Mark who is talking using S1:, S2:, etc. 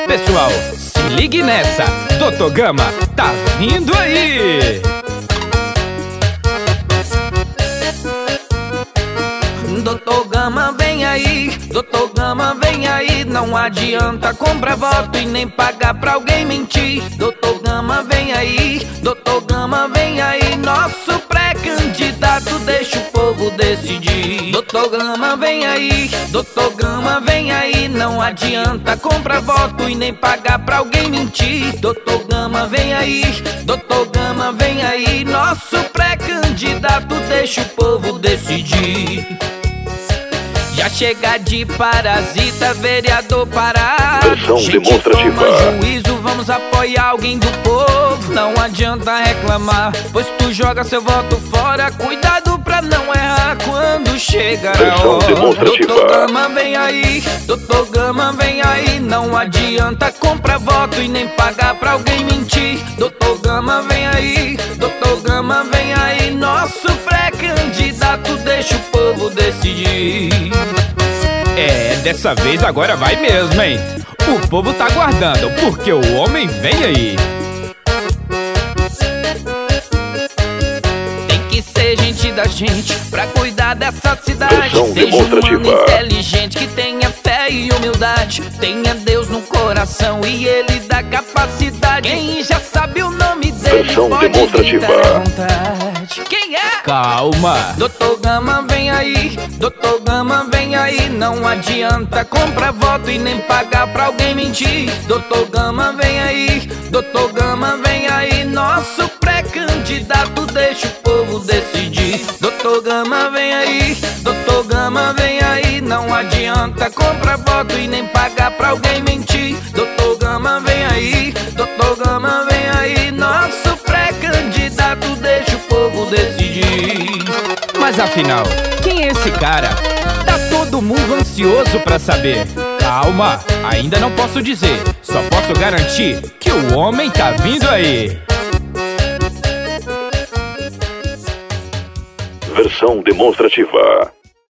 S1: Pessoal, se ligue nessa, Dr. Gama tá vindo aí!
S2: Dr. Gama vem aí, Dr. Gama vem aí. Não adianta comprar voto e nem pagar pra alguém mentir. Dr. Gama vem aí, Dr. Gama vem aí. Nosso pré-candidato deixa o povo decidir. Dr. Gama vem aí, Dr. Gama vem aí. Não adianta comprar voto e nem pagar pra alguém mentir. Dr. Gama vem aí, Dr. Gama vem aí. Nosso pré-candidato deixa o povo decidir. Já chega de parasita, vereador parado.
S3: Versão
S2: Gente,
S3: demonstrativa.
S2: toma juízo, vamos apoiar alguém do povo. Não adianta reclamar, pois tu joga seu voto fora. Cuidado pra não errar quando chegar a
S3: Versão
S2: hora.
S3: demonstrativa.
S2: Dr. Gama vem aí, Dr. Gama vem aí. Não adianta comprar voto e nem pagar pra alguém mentir. Dr. Gama vem aí, Dr. Gama vem aí. Nosso pré-candidato deixa o povo decidir.
S1: É, dessa vez agora vai mesmo, hein? O povo tá aguardando, porque o homem vem aí.
S2: Tem que ser gente da gente pra cuidar dessa cidade.
S3: Versão
S2: Seja
S3: demonstrativa.
S2: humano inteligente que tenha fé e humildade. Tenha Deus no coração e Ele dá capacidade. Quem já sabe o nome dele
S3: Versão
S2: pode
S3: demonstrativa.
S2: gritar à vontade. Quem é?
S1: Calma!
S2: Dr. Gama vem aí, Dr. Gama vem aí. Não adianta comprar voto e nem pagar pra alguém mentir. Dr. Gama vem aí, Dr. Gama vem aí. Nosso pré-candidato deixa o povo decidir. Dr. Gama vem aí, Dr. Gama vem aí. Não adianta comprar voto e nem pagar pra alguém mentir. Dr. Gama vem aí, Dr. Gama vem aí. Nosso pré-candidato deixa o povo decidir.
S1: Mas afinal, quem é esse cara? Tá todo mundo ansioso pra saber. Calma, ainda não posso dizer. Só posso garantir que o homem tá vindo aí.
S3: Versão demonstrativa.